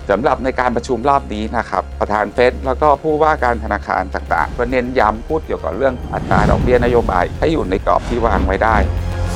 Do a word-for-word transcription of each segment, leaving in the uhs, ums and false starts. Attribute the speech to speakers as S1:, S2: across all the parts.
S1: สำหรับในการประชุมรอบนี้นะครับประธานเฟดแล้วก็ผู้ว่าการธนาคารต่างๆก็เน้นย้ำพูดเกี่ยวกับเรื่องอัตราดอกเบี้ยนโยบายให้อยู่ในกรอบที่วางไว้ได้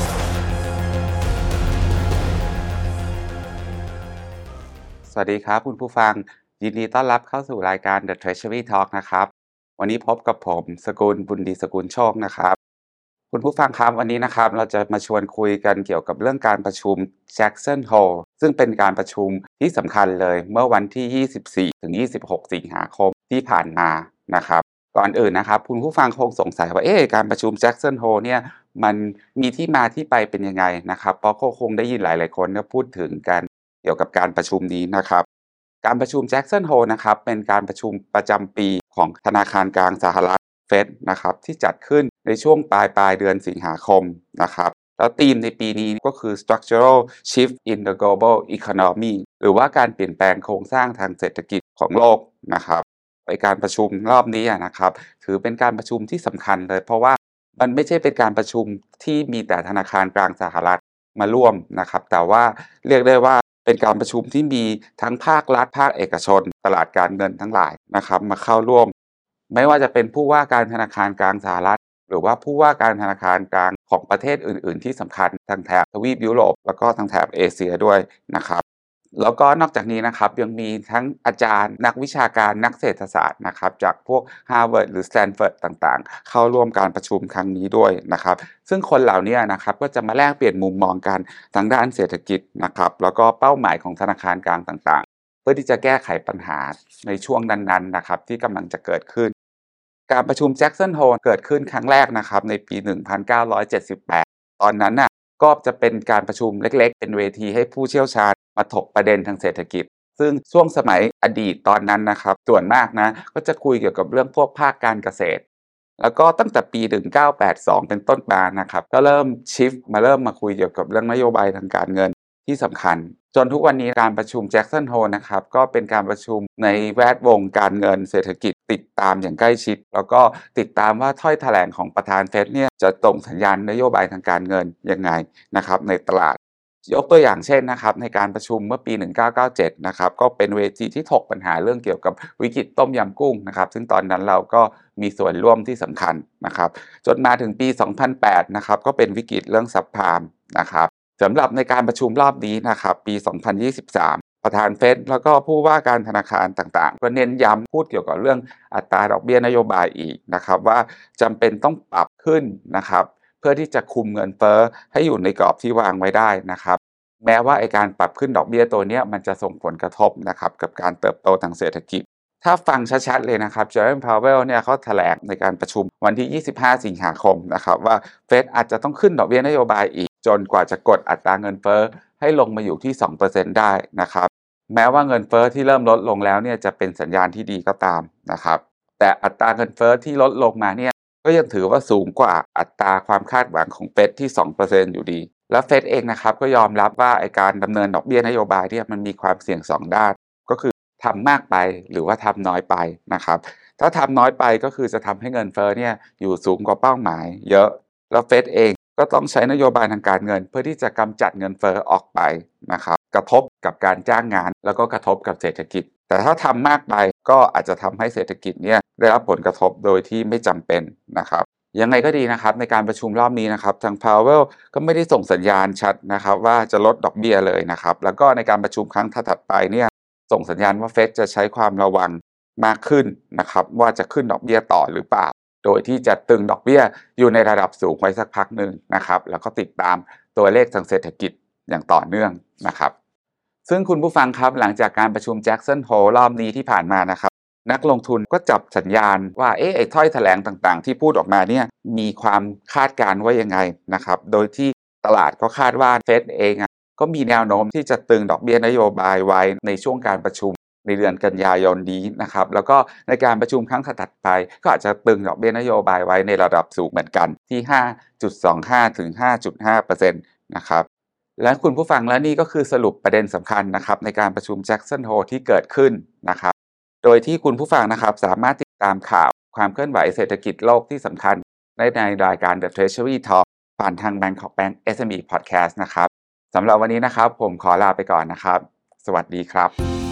S1: สวัสดีครับคุณผู้ฟังยินดีต้อนรับเข้าสู่รายการ The Treasury Talk นะครับวันนี้พบกับผมสกุลบุญดีสกุลโชคนะครับคุณผู้ฟังครับวันนี้นะครับเราจะมาชวนคุยกันเกี่ยวกับเรื่องการประชุม Jackson Hole ซึ่งเป็นการประชุมที่สำคัญเลยเมื่อวันที่ยี่สิบสี่ถึงยี่สิบหกสิงหาคมที่ผ่านมานะครับก่อนอื่นนะครับคุณผู้ฟังคงสงสัยว่าเอ๊ะการประชุม Jackson Hole เนี่ยมันมีที่มาที่ไปเป็นยังไงนะครับเพราะคงได้ยินหลายๆคนก็พูดถึงกันเกี่ยวกับการประชุมนี้นะครับการประชุม Jackson Hole นะครับเป็นการประชุมประจำปีของธนาคารกลางสหรัฐเฟดนะครับที่จัดขึ้นในช่วงปลายปลายเดือนสิงหาคมนะครับแล้วธีมในปีนี้ก็คือ structural shift in the global economy หรือว่าการเปลี่ยนแปลงโครงสร้างทางเศรษฐกิจของโลกนะครับในการประชุมรอบนี้นะครับถือเป็นการประชุมที่สำคัญเลยเพราะว่ามันไม่ใช่เป็นการประชุมที่มีแต่ธนาคารกลางสหรัฐมาร่วมนะครับแต่ว่าเรียกได้ว่าเป็นการประชุมที่มีทั้งภาครัฐภาคเอกชนตลาดการเงินทั้งหลายนะครับมาเข้าร่วมไม่ว่าจะเป็นผู้ว่าการธนาคารกลางสหรัฐหรือว่าผู้ว่าการธนาคารกลางของประเทศอื่นๆที่สำคัญทางแถบทวีปยุโรปแล้วก็ทางแถบเอเชียด้วยนะครับแล้วก็นอกจากนี้นะครับยังมีทั้งอาจารย์นักวิชาการนักเศรษฐศาสตร์นะครับจากพวก Harvard หรือ Stanford ต่างๆเข้าร่วมการประชุมครั้งนี้ด้วยนะครับซึ่งคนเหล่านี้นะครับก็จะมาแลกเปลี่ยนมุมมองกันทางด้านเศรษฐกิจนะครับแล้วก็เป้าหมายของธนาคารกลางต่างๆเพื่อที่จะแก้ไขปัญหาในช่วงนั้นๆนะครับที่กำลังจะเกิดขึ้นการประชุม Jackson Hole เกิดขึ้นครั้งแรกนะครับในปีหนึ่งพันเก้าร้อยเจ็ดสิบแปดตอนนั้นน่ะก็จะเป็นการประชุมเล็กๆเป็นเวทีให้ผู้เชี่ยวชาญมาถกประเด็นทางเศรษฐกิจซึ่งช่วงสมัยอดีตตอนนั้นนะครับส่วนมากนะก็จะคุยเกี่ยวกับเรื่องพวกภาคการเกษตรแล้วก็ตั้งแต่ปีหนึ่งพันเก้าร้อยแปดสิบสองเป็นต้นมานะครับก็เริ่มชิฟต์มาเริ่มมาคุยเกี่ยวกับเรื่องนโยบายทางการเงินที่สำคัญจนทุกวันนี้การประชุม Jackson Hole นะครับก็เป็นการประชุมในแวดวงการเงินเศรษฐกิจติดตามอย่างใกล้ชิดแล้วก็ติดตามว่าถ้อยแถลงของประธานเฟดเนี่ยจะตรงสัญญาณนโยบายทางการเงินยังไงนะครับในตลาดยกตัวอย่างเช่นนะครับในการประชุมเมื่อปีหนึ่งพันเก้าร้อยเก้าสิบเจ็ดนะครับก็เป็นเวทีที่ถกปัญหาเรื่องเกี่ยวกับวิกฤตต้มยำกุ้งนะครับซึ่งตอนนั้นเราก็มีส่วนร่วมที่สำคัญนะครับจนมาถึงปีสองพันแปดนะครับก็เป็นวิกฤตเรื่องซับไพรม์นะครับสำหรับในการประชุมรอบนี้นะครับปีสองพันยี่สิบสามประธานเฟดแล้วก็ผู้ว่าการธนาคารต่างๆก็เน้นย้ำพูดเกี่ยวกับเรื่องอัตราดอกเบี้ยนโยบายอีกนะครับว่าจำเป็นต้องปรับขึ้นนะครับเพื่อที่จะคุมเงินเฟ้อให้อยู่ในกรอบที่วางไว้ได้นะครับแม้ว่าไอ้การปรับขึ้นดอกเบี้ยตัวนี้มันจะส่งผลกระทบนะครับกับการเติบโตทางเศรษฐกิจถ้าฟังชัดๆเลยนะครับเจอร์มพาวเวลเนี่ยเขาแถลงในการประชุมวันที่ยี่สิบห้าสิงหาคมนะครับว่าเฟดอาจจะต้องขึ้นดอกเบี้ยนโยบายอีกจนกว่าจะกดอัตราเงินเฟ้อให้ลงมาอยู่ที่ สองเปอร์เซ็นต์ ได้นะครับแม้ว่าเงินเฟ้อที่เริ่มลดลงแล้วเนี่ยจะเป็นสัญญาณที่ดีก็ตามนะครับแต่อัตราเงินเฟ้อที่ลดลงมาเนี่ยก็ยังถือว่าสูงกว่าอัตราความคาดหวังของเฟดที่ สองเปอร์เซ็นต์ อยู่ดีแล้วเฟดเองนะครับก็ยอมรับว่าไอ้การดำเนินดอกเบี้ยนโยบายเนี่ยมันมีความเสี่ยงสองด้านก็คือทำมากไปหรือว่าทำน้อยไปนะครับถ้าทำน้อยไปก็คือจะทำให้เงินเฟ้อเนี่ยอยู่สูงกว่าเป้าหมายเยอะแล้วเฟดเองก็ต้องใช้นโยบายทางการเงินเพื่อที่จะกำจัดเงินเฟ้อออกไปนะครับกระทบกับการจ้างงานแล้วก็กระทบกับเศรษฐกิจแต่ถ้าทำมากไปก็อาจจะทำให้เศรษฐกิจเนี่ยได้รับผลกระทบโดยที่ไม่จำเป็นนะครับยังไงก็ดีนะครับในการประชุมรอบนี้นะครับทาง Powell ก็ไม่ได้ส่งสัญญาณชัดนะครับว่าจะลดดอกเบี้ยเลยนะครับแล้วก็ในการประชุมครั้งถัดไปเนี่ยส่งสัญญาณว่าเฟดจะใช้ความระวังมากขึ้นนะครับว่าจะขึ้นดอกเบี้ยต่อหรือเปล่าโดยที่จะตึงดอกเบี้ยอยู่ในระดับสูงไว้สักพักหนึ่งนะครับแล้วก็ติดตามตัวเลขทางเศรษฐกิจอย่างต่อเนื่องนะครับซึ่งคุณผู้ฟังครับหลังจากการประชุม Jackson Hole รอบนี้ที่ผ่านมานะครับนักลงทุนก็จับสัญญาณว่าเอ๊ะไอ้ถ้อยแถลงต่างๆที่พูดออกมาเนี่ยมีความคาดการณ์ว่ายังไงนะครับโดยที่ตลาดก็คาดว่าเฟดเองอ่ะก็มีแนวโน้มที่จะตึงดอกเบี้ยนโยบายไว้ในช่วงการประชุมในเดือนกันยายนนี้นะครับแล้วก็ในการประชุมครั้งถัดไปก็อาจจะตึงดอกเบี้ยนโยบายไว้ในระดับสูงเหมือนกันที่ ห้าจุดสองห้า ถึง ห้าจุดห้าเปอร์เซ็นต์ นะครับและคุณผู้ฟังและนี่ก็คือสรุปประเด็นสำคัญนะครับในการประชุม Jackson Hole ที่เกิดขึ้นนะครับโดยที่คุณผู้ฟังนะครับสามารถติดตามข่าวความเคลื่อนไหวเศรษฐกิจโลกที่สำคัญได้ในรายการ The Treasury Talk ผ่านทาง Bangkok Bank เอส เอ็ม อี Podcast นะครับสำหรับวันนี้นะครับผมขอลาไปก่อนนะครับสวัสดีครับ